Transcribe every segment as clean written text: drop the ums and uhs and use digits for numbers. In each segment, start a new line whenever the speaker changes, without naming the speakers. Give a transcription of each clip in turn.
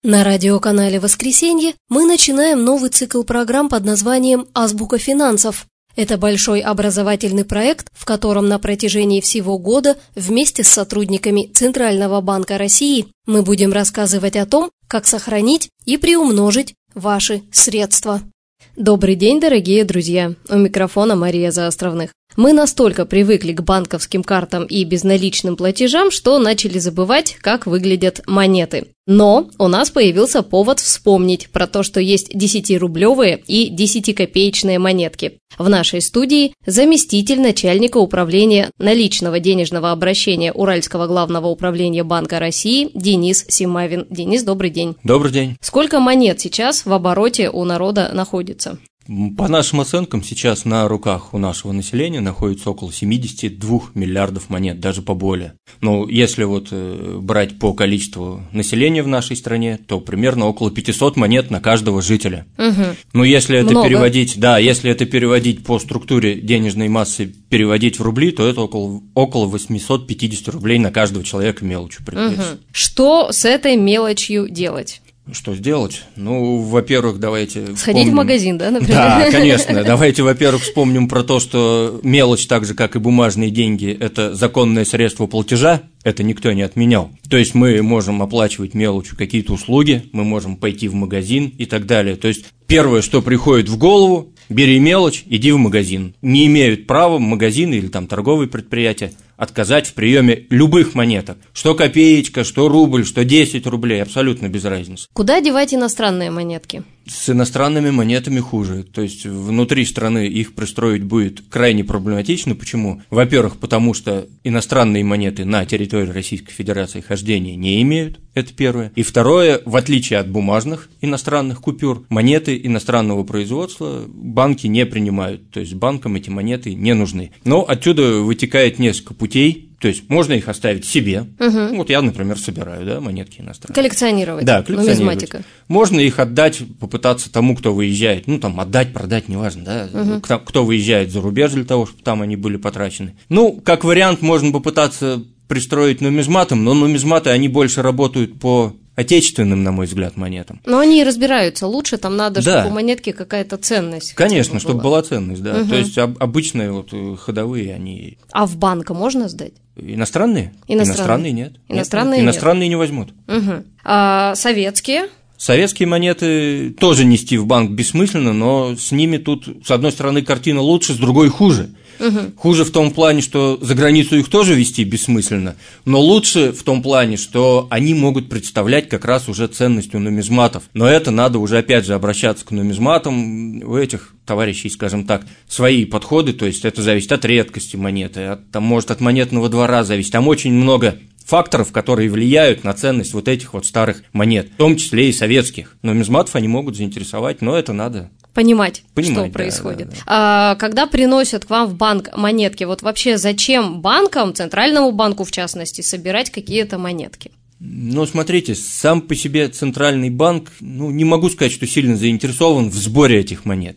На радиоканале «Воскресенье» мы начинаем новый цикл программ под названием «Азбука финансов». Это большой образовательный проект, в котором на протяжении всего года вместе с сотрудниками Центрального банка России мы будем рассказывать о том, как сохранить и приумножить ваши средства. Добрый день, дорогие друзья! У микрофона Мария Заостровных. Мы настолько привыкли к банковским картам и безналичным платежам, что начали забывать, как выглядят монеты. Но у нас появился повод вспомнить про то, что есть 10-рублевые и 10-копеечные монетки. В нашей студии заместитель начальника управления наличного денежного обращения Уральского главного управления Банка России Денис Симавин. Денис, добрый день.
Добрый день.
Сколько монет сейчас в обороте у народа находится?
По нашим оценкам, сейчас на руках у нашего населения находится около 72 миллиардов монет, даже поболее. Но если брать по количеству населения в нашей стране, то примерно около 500 монет на каждого жителя.
Угу.
Но если это
много.
если это переводить по структуре денежной массы, переводить в рубли, то это около 850 рублей на каждого человека мелочью приходится.
Угу. Что с этой мелочью делать?
Что сделать? Во-первых, давайте
Сходить
вспомним...
в магазин, да, например?
Да, конечно. Давайте, во-первых, вспомним про то, что мелочь, так же, как и бумажные деньги, это законное средство платежа, это никто не отменял. То есть мы можем оплачивать мелочью какие-то услуги, мы можем пойти в магазин и так далее. То есть первое, что приходит в голову, бери мелочь, иди в магазин. Не имеют права магазины или там торговые предприятия отказать в приеме любых монеток. Что копеечка, что рубль, что 10 рублей, абсолютно без разницы.
Куда девать иностранные монетки?
С иностранными монетами хуже. То есть внутри страны их пристроить будет крайне проблематично. Почему? Во-первых, потому что иностранные монеты на территории Российской Федерации хождения не имеют. Это первое. И второе, в отличие от бумажных иностранных купюр, монеты иностранного производства банки не принимают. То есть банкам эти монеты не нужны. Но отсюда вытекает несколько путей. То есть можно их оставить себе.
Угу.
Я, например, собираю, монетки иностранные.
Коллекционировать.
Да, коллекционировать.
Нумизматика.
Можно их отдать, попытаться тому, кто выезжает. Отдать, продать, неважно, да.
Угу.
Кто выезжает за рубеж для того, чтобы там они были потрачены. Как вариант, можно попытаться пристроить нумизматом, но нумизматы, они больше работают по отечественным, на мой взгляд, монетам.
Но они и разбираются лучше, там надо,
да.
чтобы у монетки какая-то ценность.
Конечно, чтобы была ценность, да.
Угу.
То есть обычные ходовые, они...
А в банк можно сдать?
Иностранные? Иностранные нет.
Иностранные
нет. Иностранные не возьмут.
Угу. А советские?
Советские монеты тоже нести в банк бессмысленно, но с ними тут, с одной стороны, картина лучше, с другой хуже.
Угу.
Хуже в том плане, что за границу их тоже везти бессмысленно, но лучше в том плане, что они могут представлять как раз уже ценность у нумизматов. Но это надо уже, опять же, обращаться к нумизматам. У этих товарищей, скажем так, свои подходы, то есть это зависит от редкости монеты, может от монетного двора зависеть, там очень много факторов, которые влияют на ценность этих старых монет, в том числе и советских. Нумизматов они могут заинтересовать, но это надо
понимать, что
да,
происходит.
Да.
Когда приносят к вам в банк монетки, вообще зачем банкам, Центральному банку в частности, собирать какие-то монетки?
Смотрите, сам по себе Центральный банк, не могу сказать, что сильно заинтересован в сборе этих монет.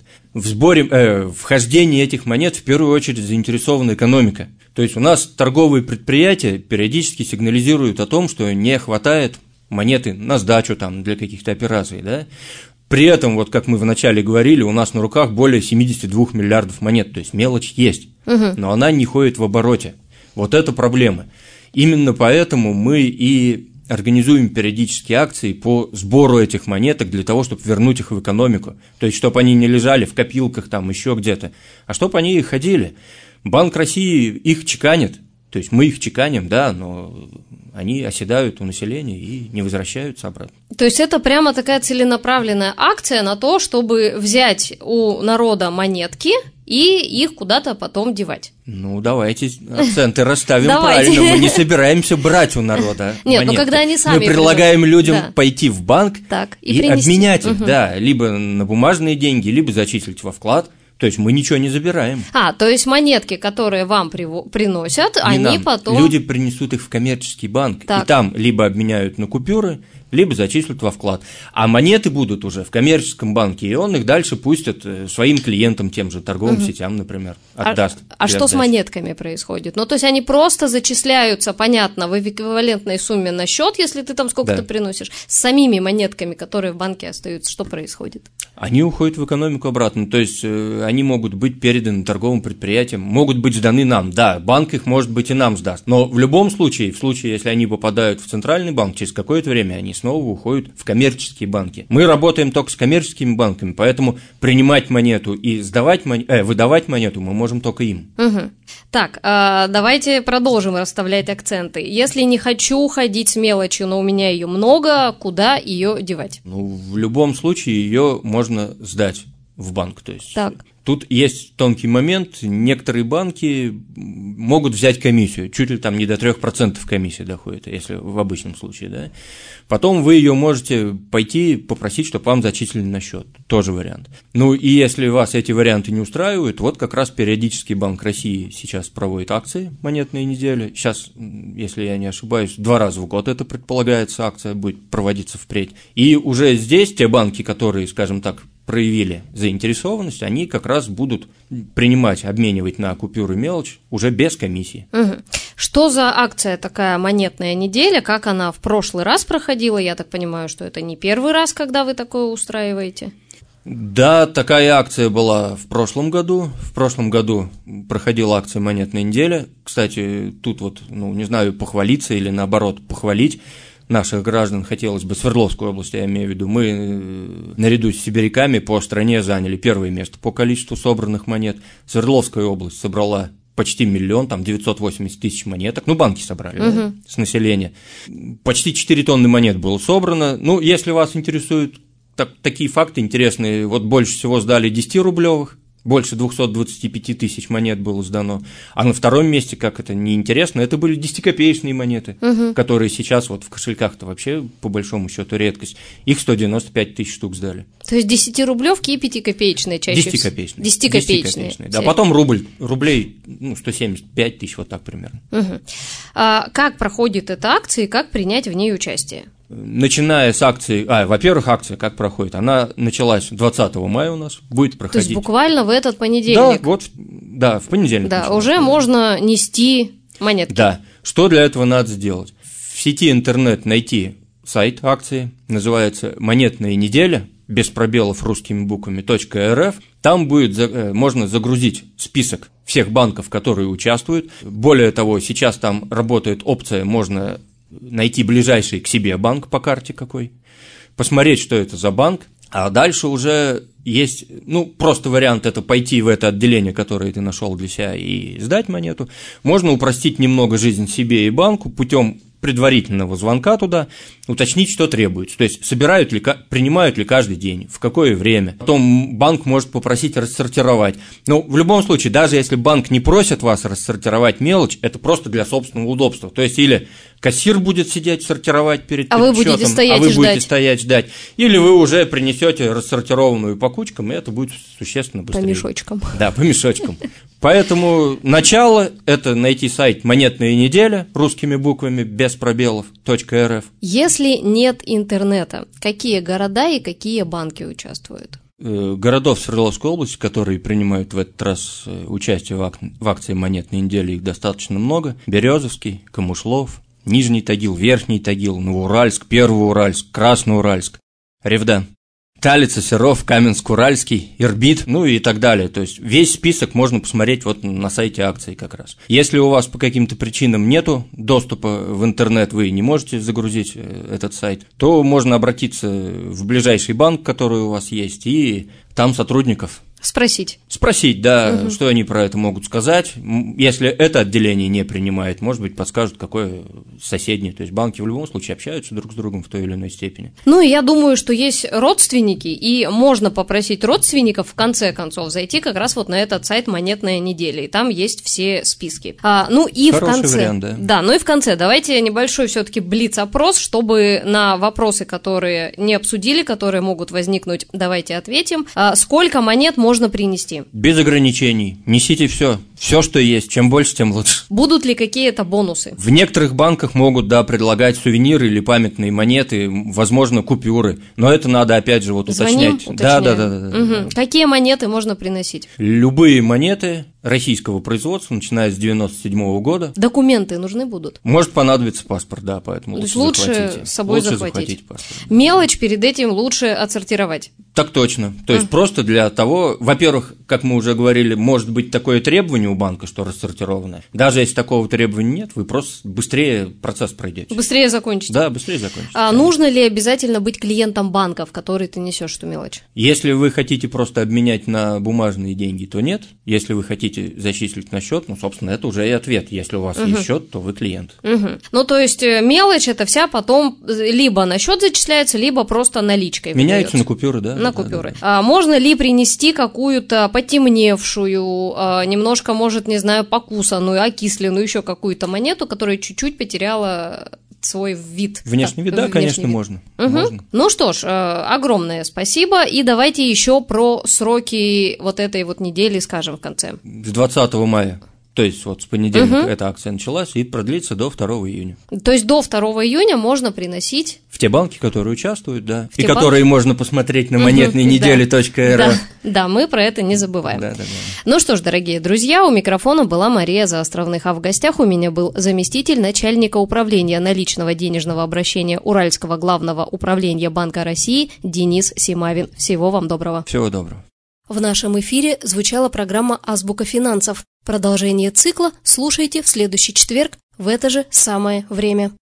В хождении этих монет в первую очередь заинтересована экономика. То есть у нас торговые предприятия периодически сигнализируют о том, что не хватает монеты на сдачу для каких-то операций, да. При этом, как мы вначале говорили, у нас на руках более 72 миллиардов монет, то есть мелочь есть, но она не ходит в обороте. Это проблема. Именно поэтому мы и организуем периодические акции по сбору этих монеток для того, чтобы вернуть их в экономику. То есть, чтобы они не лежали в копилках еще где-то, а чтобы они ходили. Банк России их чеканит, то есть мы их чеканим, да, но они оседают у населения и не возвращаются обратно.
То есть это прямо такая целенаправленная акция на то, чтобы взять у народа монетки и их куда-то потом девать.
Давайте акценты расставим правильно. Мы не собираемся брать у народа монетки.
Нет, когда они сами
мы предлагаем людям пойти в банк
и
обменять их, либо на бумажные деньги, либо зачислить во вклад. То есть мы ничего не забираем.
То есть монетки, которые вам приносят,
Не
они
нам.
потом...
Люди принесут их в коммерческий банк,
Так.
и там либо обменяют на купюры, либо зачислят во вклад. А монеты будут уже в коммерческом банке, и он их дальше пустит своим клиентам, тем же торговым сетям, например, отдаст.
А что с монетками происходит? Ну, то есть они просто зачисляются, понятно, в эквивалентной сумме на счет, если ты там сколько-то приносишь. С самими монетками, которые в банке остаются, что происходит?
Они уходят в экономику обратно, то есть они могут быть переданы торговым предприятиям, могут быть сданы нам, да, банк их, может быть, и нам сдаст, но в любом случае, в случае, если они попадают в центральный банк, через какое-то время они снова уходят в коммерческие банки. Мы работаем только с коммерческими банками, поэтому принимать монету и выдавать монету мы можем только им.
Угу. Так, давайте продолжим расставлять акценты. Если не хочу ходить с мелочью, но у меня ее много, куда ее девать?
В любом случае ее можно сдать в банк. То есть тут есть тонкий момент, некоторые банки могут взять комиссию, чуть ли там не до 3% комиссия доходит, если в обычном случае, да. Потом вы ее можете пойти попросить, чтобы вам зачислили на счет, тоже вариант. И если вас эти варианты не устраивают, вот как раз периодически Банк России сейчас проводит акции «Монетные недели». Сейчас, если я не ошибаюсь, 2 раза в год это предполагается, акция будет проводиться впредь. И уже здесь те банки, которые, скажем так, проявили заинтересованность, они как раз будут обменивать на купюры мелочь уже без комиссии.
Угу. Что за акция такая «Монетная неделя», как она в прошлый раз проходила? Я так понимаю, что это не первый раз, когда вы такое устраиваете?
Да, такая акция была в прошлом году. В прошлом году проходила акция «Монетная неделя». Кстати, тут не знаю, похвалиться или наоборот похвалить наших граждан хотелось бы, Свердловскую область, я имею в виду, мы наряду с сибиряками по стране заняли первое место по количеству собранных монет. Свердловская область собрала почти 1 миллион, там 980 тысяч монеток, банки собрали, с населения. Почти 4 тонны монет было собрано. Если вас интересуют такие факты интересные, больше всего сдали 10-рублевых. Больше 225 тысяч монет было сдано. А на втором месте, как это неинтересно, это были 10-копеечные монеты, которые сейчас в кошельках-то вообще, по большому счету, редкость. Их 195 тысяч штук сдали.
То есть 10-рублевки и 5-копеечные чаще всего?
10-копеечные.
10-копеечные.
Да, потом рублей 175 тысяч, вот так примерно.
Как проходит эта акция и как принять в ней участие?
Начиная с акции, во-первых, акция как проходит, она началась 20 мая у нас, будет проходить.
То есть буквально в этот понедельник?
Да, в понедельник.
Да, уже можно нести монетки.
Да, что для этого надо сделать? В сети интернет найти сайт акции, называется «Монетная неделя», без пробелов русскими буквами, .рф, там можно загрузить список всех банков, которые участвуют. Более того, сейчас там работает опция, можно найти ближайший к себе банк по карте какой, посмотреть, что это за банк, а дальше уже есть, просто вариант это пойти в это отделение, которое ты нашел для себя, и сдать монету. Можно упростить немного жизнь себе и банку путем предварительного звонка туда, уточнить, что требуется. То есть, принимают ли каждый день, в какое время. Потом банк может попросить рассортировать. В любом случае, даже если банк не просит вас рассортировать мелочь, это просто для собственного удобства. То есть, или кассир будет сидеть, сортировать перед
подсчетом, вы будете
стоять ждать. Или вы уже принесете рассортированную по кучкам, и это будет существенно быстрее.
По мешочкам.
Да, по мешочкам. Поэтому начало – это найти сайт «Монетная неделя» русскими буквами, без пробелов, .рф.
Если нет интернета, какие города и какие банки участвуют?
Городов Свердловской области, которые принимают в этот раз участие в акции «Монетной недели», их достаточно много. Березовский, Камышлов, Нижний Тагил, Верхний Тагил, Новоуральск, Первоуральск, Красноуральск, Ревда, Талица, Серов, Каменск-Уральский, Ирбит, и так далее. То есть весь список можно посмотреть на сайте акции как раз. Если у вас по каким-то причинам нету доступа в интернет, вы не можете загрузить этот сайт, то можно обратиться в ближайший банк, который у вас есть, и там сотрудников
Спросить,
да, что они про это могут сказать. Если это отделение не принимает, может быть, подскажут, какое соседнее. То есть банки в любом случае общаются друг с другом в той или иной степени.
И я думаю, что есть родственники, и можно попросить родственников в конце концов зайти как раз на этот сайт «Монетная неделя», и там есть все списки.
Хороший вариант, да.
Да, и в конце давайте небольшой все-таки блиц-опрос, чтобы на вопросы, которые не обсудили, которые могут возникнуть, давайте ответим. Сколько монет можно принести?
Без ограничений. Несите все. Все, что есть. Чем больше, тем лучше.
Будут ли какие-то бонусы?
В некоторых банках могут, предлагать сувениры или памятные монеты, возможно, купюры. Но это надо, опять же, уточнять. Да.
Угу. Какие монеты можно приносить?
Любые монеты российского производства, начиная с 1997 года.
Документы нужны будут?
Может понадобиться паспорт, да, поэтому
лучше с собой захватить.
Паспорт.
Мелочь перед этим лучше отсортировать.
Так точно. То есть просто для того, во-первых, как мы уже говорили, может быть такое требование у банка, что рассортированное. Даже если такого требования нет, вы просто быстрее процесс пройдете.
Быстрее закончите.
Да, быстрее закончите.
А нужно ли обязательно быть клиентом банка, в который ты несешь эту мелочь?
Если вы хотите просто обменять на бумажные деньги, то нет. Если вы хотите зачислить на счет, собственно, это уже и ответ. Если у вас есть счет, то вы клиент.
Ну, то есть мелочь это вся потом либо на счет зачисляется, либо просто наличкой
меняется
выдается.
на купюры, да?
На купюры. Да. Можно ли принести какую-то потемневшую, немножко, может, не знаю, покусанную, окисленную, еще какую-то монету, которая чуть-чуть потеряла свой вид?
Внешний вид, да, конечно, можно.
Ну что ж, огромное спасибо. И давайте еще про сроки вот этой вот недели скажем в конце.
С 20 мая. То есть с понедельника эта акция началась и продлится до 2 июня.
То есть до 2 июня можно приносить...
В те банки, которые участвуют, да. И которые можно посмотреть на монетнейнедели.рф.
Да, мы про это не забываем.
Да.
Ну что ж, дорогие друзья, у микрофона была Мария Заостровных, а в гостях у меня был заместитель начальника управления наличного денежного обращения Уральского главного управления Банка России Денис Симавин. Всего вам доброго.
Всего доброго.
В нашем эфире звучала программа «Азбука финансов». Продолжение цикла слушайте в следующий четверг в это же самое время.